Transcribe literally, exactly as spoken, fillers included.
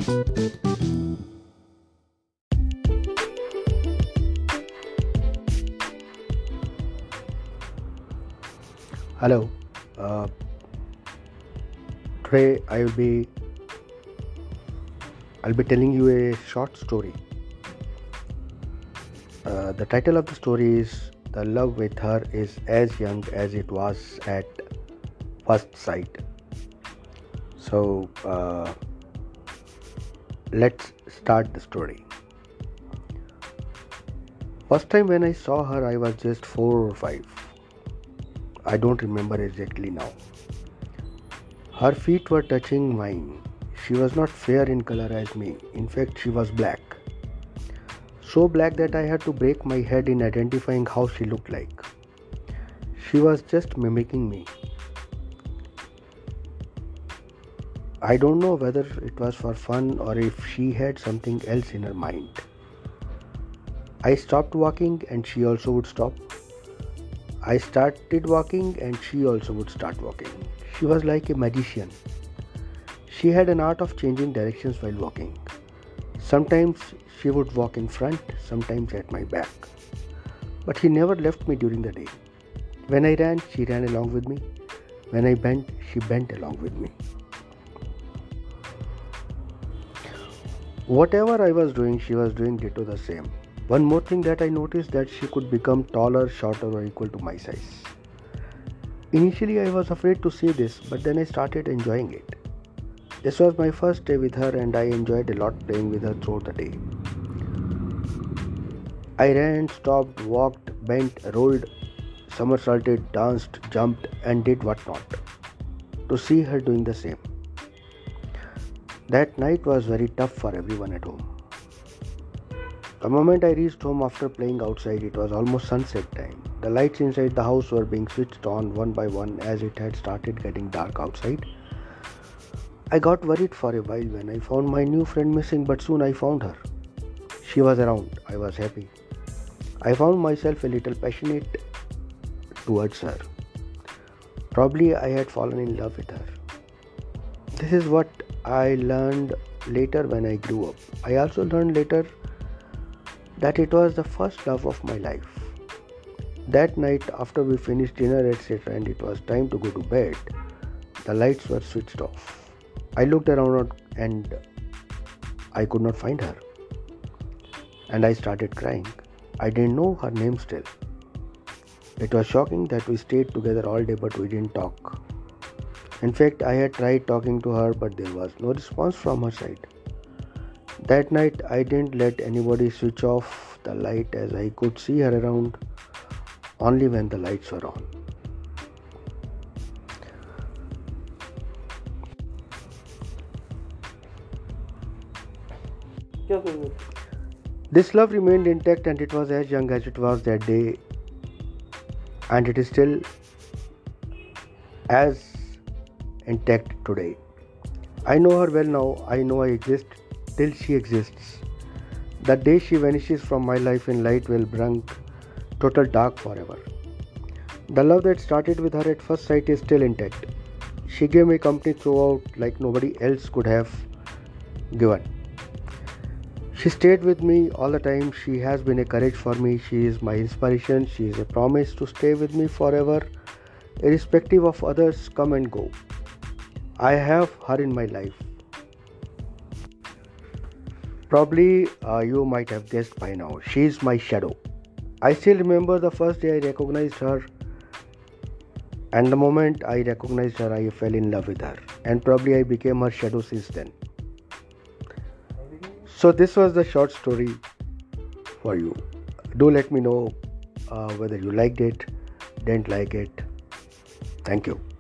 Hello. Uh, Today I will be I'll be telling you a short story. Uh, the title of the story is "The love with her is as young as it was at first sight." So uh, let's start the story. First time when I saw her, I was just four or five. I don't remember exactly now. Her feet were touching mine. She was not fair in color as me. In fact, she was black. So black that I had to break my head in identifying how she looked like. She was just mimicking me. I don't know whether it was for fun or if she had something else in her mind. I stopped walking and she also would stop. I started walking and she also would start walking. She was like a magician. She had an art of changing directions while walking. Sometimes she would walk in front, sometimes at my back. But she never left me during the day. When I ran, she ran along with me. When I bent, she bent along with me. Whatever I was doing, she was doing ditto the same. One more thing that I noticed, that she could become taller, shorter or equal to my size. Initially I was afraid to say this, but then I started enjoying it. This was my first day with her and I enjoyed a lot playing with her throughout the day. I ran, stopped, walked, bent, rolled, somersaulted, danced, jumped and did what not, to see her doing the same. That night was very tough for everyone at home. The moment I reached home after playing outside, it was almost sunset time. The lights inside the house were being switched on one by one as it had started getting dark outside. I got worried for a while when I found my new friend missing, but soon I found her. She was around. I was happy. I found myself a little passionate towards her. Probably I had fallen in love with her. This is what I learned later when I grew up. I also learned later that it was the first love of my life. That night, after we finished dinner, et cetera, and it was time to go to bed, the lights were switched off. I looked around and I could not find her. And I started crying. I didn't know her name still. It was shocking that we stayed together all day but we didn't talk. In fact, I had tried talking to her but there was no response from her side. That night, I didn't let anybody switch off the light as I could see her around only when the lights were on. This love remained intact and it was as young as it was that day, and it is still as intact today. I know her well now. I know I exist till she exists. The day she vanishes from my life in light will bring total dark forever. The love that started with her at first sight is still intact. She gave me company throughout like nobody else could have given. She stayed with me all the time. She has been a courage for me. She is my inspiration. She is a promise to stay with me forever, irrespective of others come and go. I have her in my life. Probably uh, you might have guessed by now. She is my shadow. I still remember the first day I recognized her, and the moment I recognized her, I fell in love with her, and probably I became her shadow since then. So this was the short story for you. Do let me know uh, whether you liked it, didn't like it. Thank you.